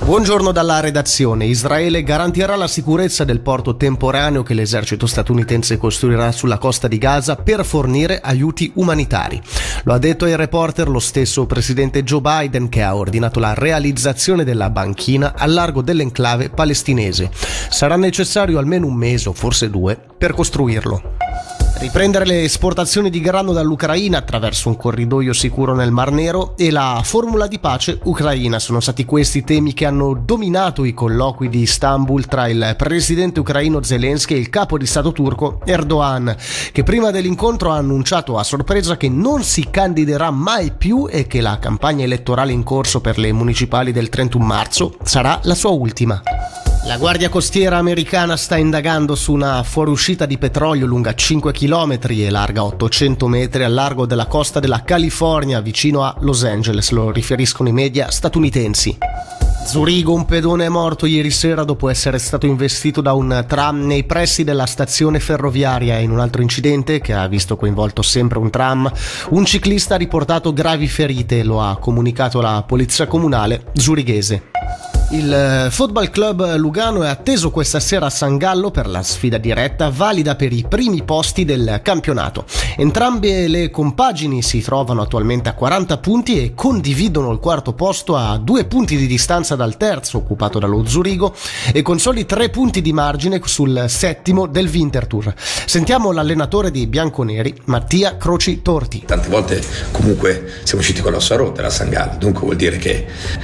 Buongiorno dalla redazione. Israele garantirà la sicurezza del porto temporaneo che l'esercito statunitense costruirà sulla costa di Gaza per fornire aiuti umanitari. Lo ha detto ai reporter lo stesso presidente Joe Biden, che ha ordinato la realizzazione della banchina al largo dell'enclave palestinese. Sarà necessario almeno un mese o forse 2 per costruirlo. Riprendere le esportazioni di grano dall'Ucraina attraverso un corridoio sicuro nel Mar Nero e la formula di pace ucraina sono stati questi temi che hanno dominato i colloqui di Istanbul tra il presidente ucraino Zelensky e il capo di Stato turco Erdogan, che prima dell'incontro ha annunciato a sorpresa che non si candiderà mai più e che la campagna elettorale in corso per le municipali del 31 marzo sarà la sua ultima. La Guardia Costiera americana sta indagando su una fuoriuscita di petrolio lunga 5 km e larga 800 metri al largo della costa della California, vicino a Los Angeles, lo riferiscono i media statunitensi. Zurigo, un pedone è morto ieri sera dopo essere stato investito da un tram nei pressi della stazione ferroviaria. In un altro incidente, che ha visto coinvolto sempre un tram, un ciclista ha riportato gravi ferite, lo ha comunicato la polizia comunale zurighese. Il Football Club Lugano è atteso questa sera a San Gallo per la sfida diretta valida per i primi posti del campionato. Entrambe le compagini si trovano attualmente a 40 punti e condividono il quarto posto a 2 punti di distanza dal terzo, occupato dallo Zurigo, e con soli 3 punti di margine sul settimo del Winterthur. Sentiamo l'allenatore dei bianconeri, Mattia Croci Torti. Tante volte comunque siamo usciti con l'ossa rotta da San Gallo, dunque vuol dire che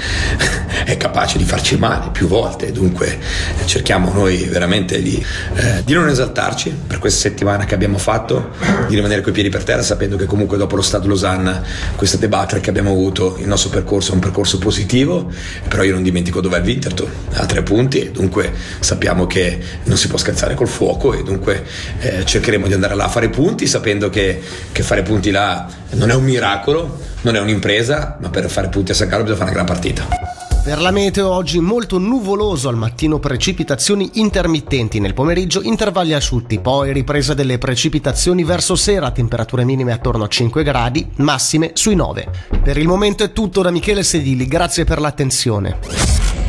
è capace di farci male più volte, dunque cerchiamo noi veramente di non esaltarci per questa settimana che abbiamo fatto, di rimanere coi piedi per terra, sapendo che comunque dopo lo Stade Lausanne, questa debacle che abbiamo avuto, il nostro percorso è un percorso positivo, però io non dimentico dov'è il Winterthur, a 3 punti, e dunque sappiamo che non si può scherzare col fuoco, e dunque cercheremo di andare là a fare punti, sapendo che fare punti là non è un miracolo, non è un'impresa, ma per fare punti a San Gallo bisogna fare una gran partita. Per la meteo oggi molto nuvoloso, al mattino precipitazioni intermittenti, nel pomeriggio intervalli asciutti, poi ripresa delle precipitazioni verso sera, temperature minime attorno a 5 gradi, massime sui 9. Per il momento è tutto da Michele Sedili, grazie per l'attenzione.